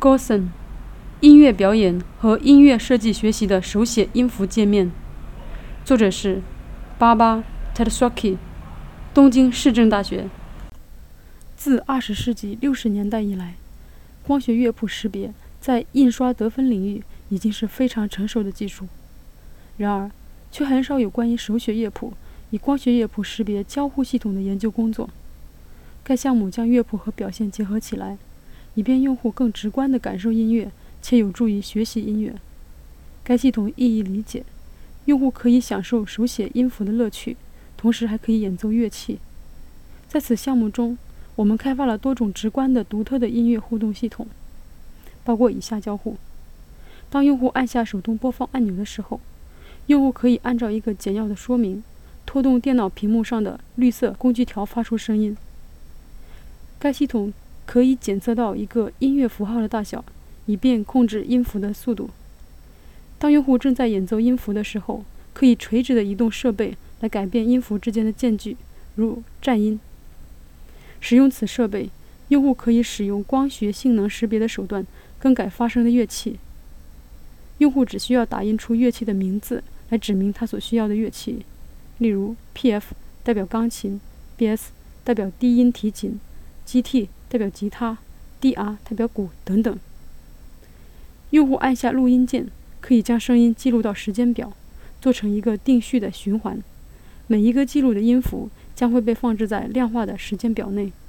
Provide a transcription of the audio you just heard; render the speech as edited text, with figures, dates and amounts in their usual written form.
Gaussen 音乐表演和音乐设计学习的手写音符界面，作者是巴巴 Tetsuaki， 东京市政大学。自20世纪60年代以来，光学乐谱识别在印刷得分领域已经是非常成熟的技术，然而却很少有关于手写乐谱与光学乐谱识别交互系统的研究工作。该项目将乐谱和表现结合起来，以便用户更直观地感受音乐，且有助于学习音乐。该系统易于理解，用户可以享受手写音符的乐趣，同时还可以演奏乐器。在此项目中，我们开发了多种直观的独特的音乐互动系统，包括以下交互：当用户按下手动播放按钮的时候，用户可以按照一个简要的说明，拖动电脑屏幕上的绿色工具条发出声音。该系统可以检测到一个音乐符号的大小，以便控制音符的速度。当用户正在演奏音符的时候，可以垂直地移动设备来改变音符之间的间距，如颤音。使用此设备，用户可以使用光学性能识别的手段更改发声的乐器。用户只需要打印出乐器的名字来指明他所需要的乐器，例如 PF 代表钢琴， BS 代表低音提琴， GT 代表吉他， DR 代表鼓等等。用户按下录音键，可以将声音记录到时间表，做成一个定序的循环。每一个记录的音符将会被放置在量化的时间表内。